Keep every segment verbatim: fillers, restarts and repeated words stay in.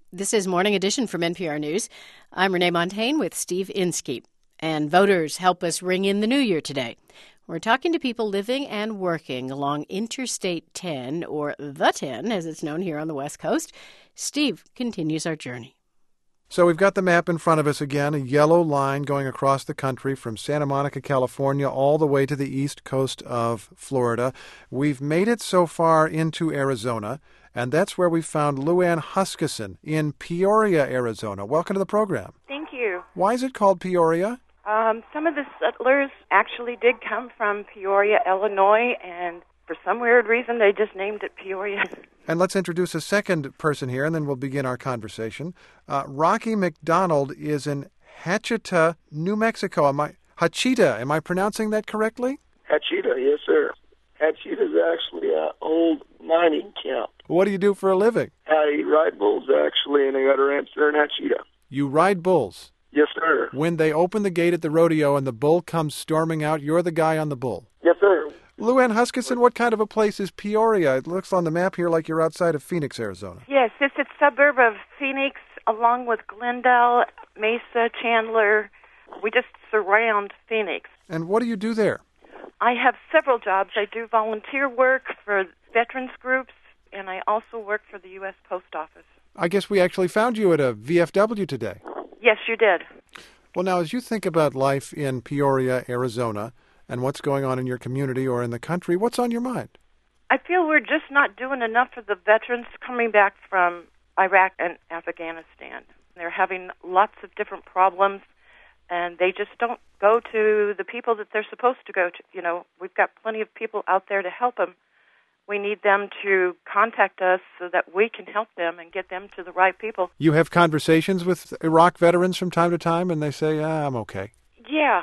This is Morning Edition from N P R News. I'm Renee Montaigne with Steve Inskeep. And voters help us ring in the new year today. We're talking to people living and working along Interstate ten, or the ten, as it's known here on the West Coast. Steve continues our journey. So we've got the map in front of us again, a yellow line going across the country from Santa Monica, California, all the way to the east coast of Florida. We've made it so far into Arizona, and that's where we found Lou Ann Huskisson in Peoria, Arizona. Welcome to the program. Thank you. Why is it called Peoria? Um, some of the settlers actually did come from Peoria, Illinois, and for some weird reason they just named it Peoria. And let's introduce a second person here, and then we'll begin our conversation. Uh, Rocky McDonald is in Hachita, New Mexico. Am I Hachita? Am I pronouncing that correctly? Hachita, yes, sir. Hachita is actually an old mining camp. What do you do for a living? I ride bulls, actually, and I got a ranch there in Hachita. You ride bulls? Yes, sir. When they open the gate at the rodeo and the bull comes storming out, you're the guy on the bull? Yes, sir. Lou Ann Huskisson, what kind of a place is Peoria? It looks on the map here like you're outside of Phoenix, Arizona. Yes, it's a suburb of Phoenix, along with Glendale, Mesa, Chandler. We just surround Phoenix. And what do you do there? I have several jobs. I do volunteer work for veterans groups, and I also work for the U S Post Office. I guess we actually found you at a V F W today. Yes, you did. Well, now, as you think about life in Peoria, Arizona, and what's going on in your community or in the country, what's on your mind? I feel we're just not doing enough for the veterans coming back from Iraq and Afghanistan. They're having lots of different problems, and they just don't go to the people that they're supposed to go to. You know, we've got plenty of people out there to help them. We need them to contact us so that we can help them and get them to the right people. You have conversations with Iraq veterans from time to time, and they say, ah, I'm okay. Yeah.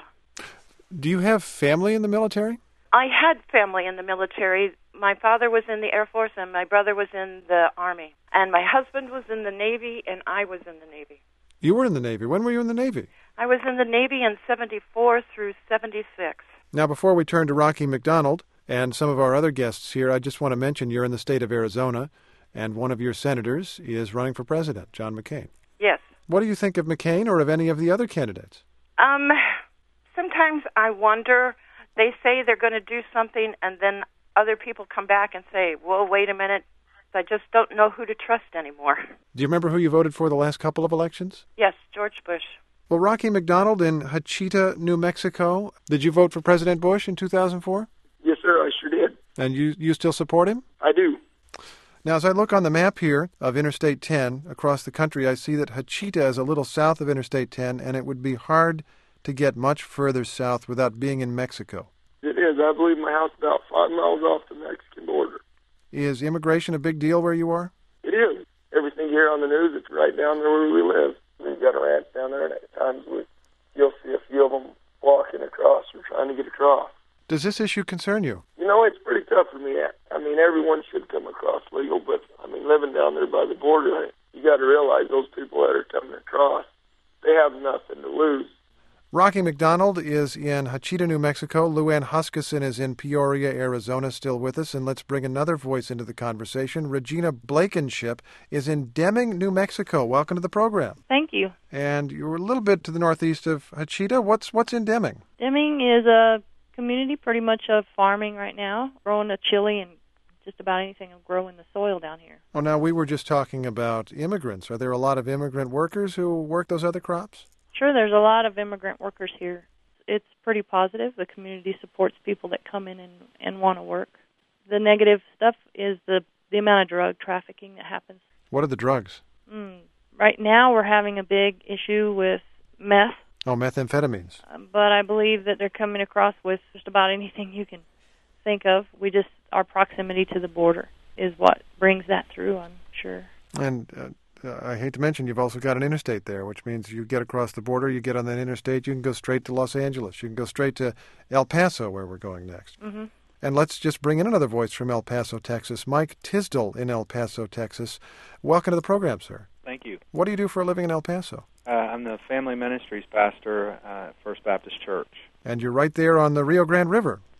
Do you have family in the military? I had family in the military. My father was in the Air Force, and my brother was in the Army. And my husband was in the Navy, and I was in the Navy. You were in the Navy. When were you in the Navy? I was in the Navy in seventy-four through seventy-six. Now, before we turn to Rocky McDonald and some of our other guests here, I just want to mention you're in the state of Arizona, and one of your senators is running for president, John McCain. Yes. What do you think of McCain or of any of the other candidates? Um, sometimes I wonder. They say they're going to do something, and then other people come back and say, well, wait a minute, I just don't know who to trust anymore. Do you remember who you voted for the last couple of elections? Yes, George Bush. Well, Rocky McDonald in Hachita, New Mexico, did you vote for President Bush in two thousand four? Yes, sir, I sure did. And you, you still support him? I do. Now, as I look on the map here of Interstate ten across the country, I see that Hachita is a little south of Interstate ten, and it would be hard to get much further south without being in Mexico. It is. I believe my house is about five miles off the Mexican border. Is immigration a big deal where you are? It is. Everything here on the news, it's right down there where we live. We've got a ranch down there, and at times we, you'll see a few of them walking across or trying to get across. Does this issue concern you? You know, it's pretty tough for me. I mean, everyone should come across legal, but, I mean, living down there by the border, you got to realize those people that are coming across, they have nothing to lose. Rocky McDonald is in Hachita, New Mexico. Lou Ann Huskisson is in Peoria, Arizona, still with us. And let's bring another voice into the conversation. Regina Blankenship is in Deming, New Mexico. Welcome to the program. Thank you. And you're a little bit to the northeast of Hachita. What's what's in Deming? Deming is a community pretty much of farming right now, growing a chili and just about anything will grow in the soil down here. Well, now, we were just talking about immigrants. Are there a lot of immigrant workers who work those other crops? Sure, there's a lot of immigrant workers here. It's pretty positive. The community supports people that come in and, and want to work. The negative stuff is the, the amount of drug trafficking that happens. What are the drugs? Mm, right now we're having a big issue with meth. Oh, methamphetamines. Um, but I believe that they're coming across with just about anything you can think of. We just, our proximity to the border is what brings that through, I'm sure. And uh, Uh, I hate to mention, you've also got an interstate there, which means you get across the border, you get on that interstate, you can go straight to Los Angeles. You can go straight to El Paso, where we're going next. Mm-hmm. And let's just bring in another voice from El Paso, Texas. Mike Tisdall in El Paso, Texas. Welcome to the program, sir. Thank you. What do you do for a living in El Paso? Uh, I'm the family ministries pastor uh, at First Baptist Church. And you're right there on the Rio Grande River.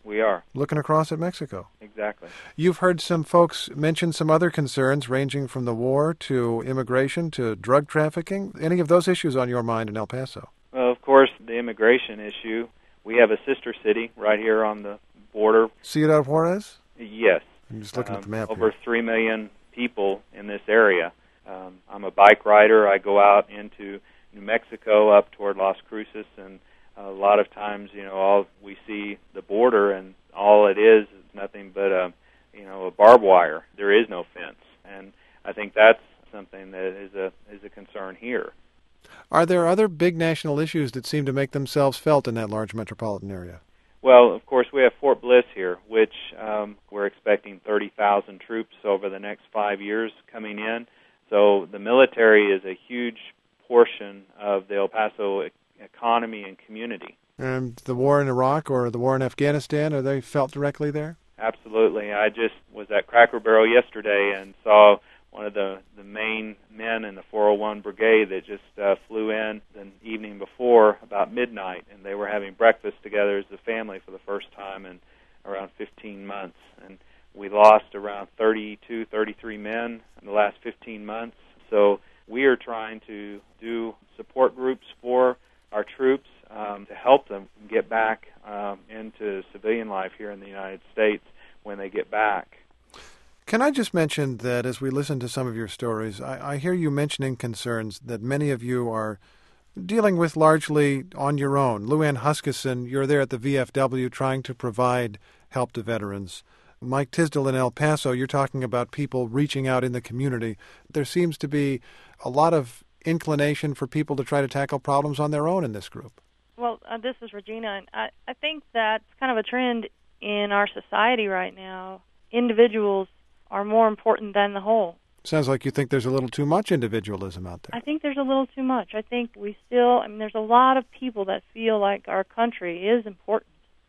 we are. Looking across at Mexico. Exactly. You've heard some folks mention some other concerns ranging from the war to immigration to drug trafficking. Any of those issues on your mind in El Paso? Well, of course, the immigration issue. We have a sister city right here on the border. Ciudad Juarez? Yes. I'm just looking um, at the map Over here. three million people in this area. Um, I'm a bike rider. I go out into New Mexico up toward Las Cruces, and a lot of times, you know, all we see the border, and all it is is nothing but a, you know, a barbed wire. There is no fence, and I think that's something that is a is a concern here. Are there other big national issues that seem to make themselves felt in that large metropolitan area? Well, of course, we have Fort Bliss here, which um, we're expecting thirty thousand troops over the next five years coming in. So the military is a huge portion of the El Paso e- economy and community. And the war in Iraq or the war in Afghanistan, are they felt directly there? Absolutely. I just was at Cracker Barrel yesterday and saw one of the, the main men in the four oh one Brigade that just uh, flew in the evening before about midnight, and they were having breakfast together as a family for the first time in around fifteen months. And we lost around thirty-two, thirty-three men in the last fifteen months. So we are trying to do support groups for our troops um, to help them get back um, into civilian life here in the United States when they get back. Can I just mention that as we listen to some of your stories, I, I hear you mentioning concerns that many of you are dealing with largely on your own. Lou Ann Huskisson, you're there at the V F W trying to provide help to veterans. Mike Tisdall in El Paso, you're talking about people reaching out in the community. There seems to be a lot of inclination for people to try to tackle problems on their own in this group. Well, uh, this is Regina, and I, I think that's kind of a trend in our society right now. Individuals are more important than the whole. Sounds like you think there's a little too much individualism out there. I think there's a little too much. I think we still, I mean, there's a lot of people that feel like our country is important,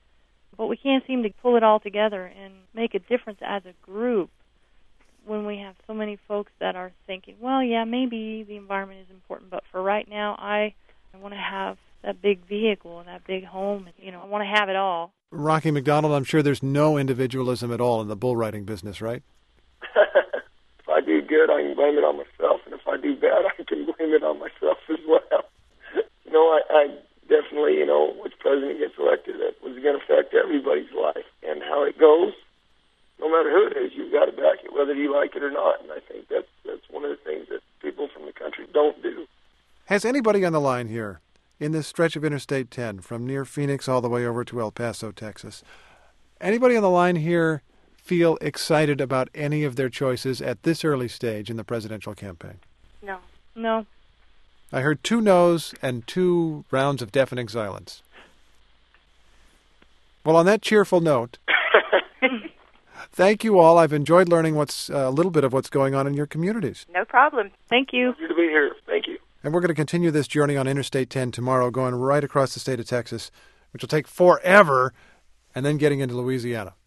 but we can't seem to pull it all together and make a difference as a group when we have so many folks that are thinking, well, yeah, maybe the environment is important, but for right now, I, I want to have that big vehicle and that big home, and, you know, I want to have it all. Rocky McDonald, I'm sure there's no individualism at all in the bull riding business, right? If I do good, I can blame it on myself, and if I do bad, I can blame it on myself as well. You know, I, I definitely, you know, which president gets elected, that was going to affect everybody's life, and how it goes, no matter who it is, you've got to back it, whether you like it or not, and I think that's, that's one of the things that people from the country don't do. Has anybody on the line here, in this stretch of Interstate ten, from near Phoenix all the way over to El Paso, Texas, anybody on the line here feel excited about any of their choices at this early stage in the presidential campaign? No. No. I heard two no's and two rounds of deafening silence. Well, on that cheerful note, thank you all. I've enjoyed learning what's uh, a little bit of what's going on in your communities. No problem. Thank you. Good to be here. Thank you. And we're going to continue this journey on Interstate ten tomorrow, going right across the state of Texas, which will take forever, and then getting into Louisiana.